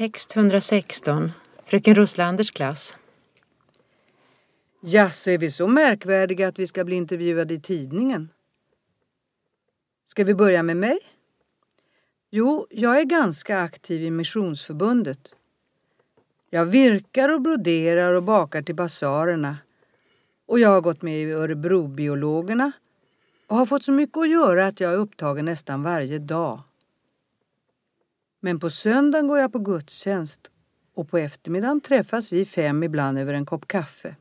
Text 116, fröken Roslanders klass. Ja, så är vi så märkvärdiga att vi ska bli intervjuade i tidningen. Ska vi börja med mig? Jo, jag är ganska aktiv i Missionsförbundet. Jag virkar och broderar och bakar till basarerna. Och jag har gått med i Örebrobiologerna och har fått så mycket att göra att jag är upptagen nästan varje dag. Men på söndagen går jag på gudstjänst och på eftermiddagen träffas vi 5 ibland över en kopp kaffe.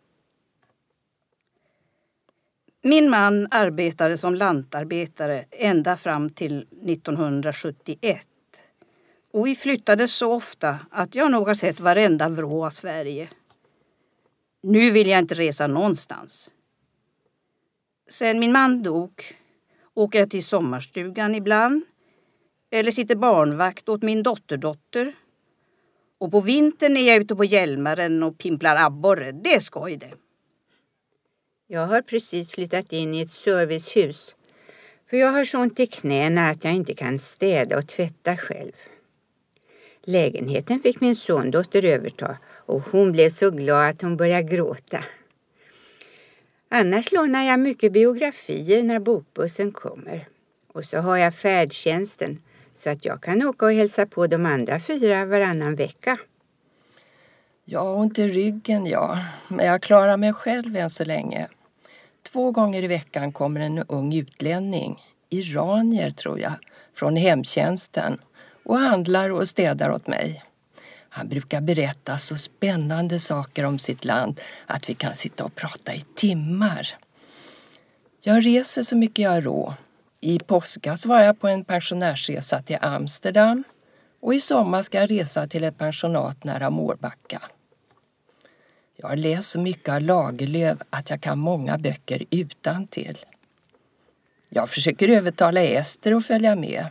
Min man arbetade som lantarbetare ända fram till 1971. Och vi flyttade så ofta att jag nog har sett varenda vrå av Sverige. Nu vill jag inte resa någonstans. Sen min man dog åker jag till sommarstugan ibland. Eller sitter barnvakt åt min dotterdotter. Och på vintern är jag ute på Hjälmaren och pimplar abborre. Det är skoj det. Jag har precis flyttat in i ett servicehus. För jag har så ont i knäna att jag inte kan städa och tvätta själv. Lägenheten fick min sondotter överta och hon blev så glad att hon började gråta. Annars lånar jag mycket biografier när bokbussen kommer. Och så har jag färdtjänsten så att jag kan åka och hälsa på de andra 4 varannan vecka. Jag har ont i ryggen, ja. Men jag klarar mig själv än så länge. 2 gånger i veckan kommer en ung utlänning, iranier tror jag, från hemtjänsten och handlar och städar åt mig. Han brukar berätta så spännande saker om sitt land att vi kan sitta och prata i timmar. Jag reser så mycket jag rår. I påskas var jag på en pensionärsresa till Amsterdam och i sommar ska jag resa till ett pensionat nära Mårbacka. Jag har läst så mycket av Lagerlöf att jag kan många böcker utantill. Jag försöker övertala Ester att följa med.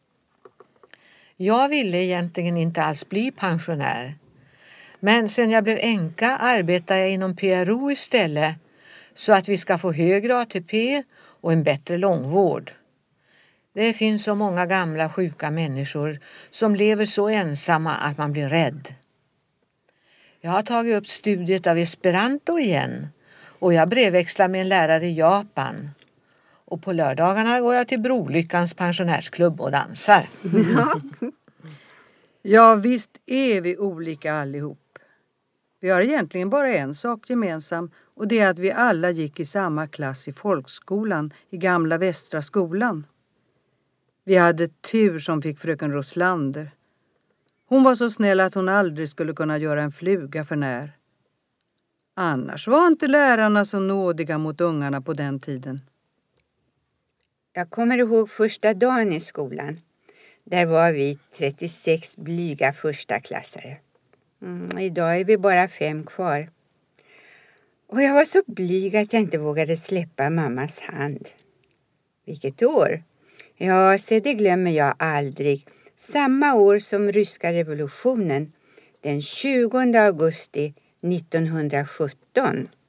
Jag ville egentligen inte alls bli pensionär. Men sen jag blev änka arbetar jag inom PRO istället så att vi ska få högre ATP och en bättre långvård. Det finns så många gamla sjuka människor som lever så ensamma att man blir rädd. Jag har tagit upp studiet av esperanto igen och jag brevväxlar med en lärare i Japan. Och på lördagarna går jag till Brolyckans pensionärsklubb och dansar. Ja, visst är vi olika allihop. Vi har egentligen bara en sak gemensam och det är att vi alla gick i samma klass i folkskolan i gamla Västra skolan. Vi hade tur som fick fröken Roslander. Hon var så snäll att hon aldrig skulle kunna göra en fluga för när. Annars var inte lärarna så nådiga mot ungarna på den tiden. Jag kommer ihåg första dagen i skolan. Där var vi 36 blyga förstaklassare. Idag är vi bara 5 kvar. Och jag var så blyg att jag inte vågade släppa mammas hand. Vilket år? Ja, så det glömmer jag aldrig. Samma år som ryska revolutionen, den 20 augusti 1917.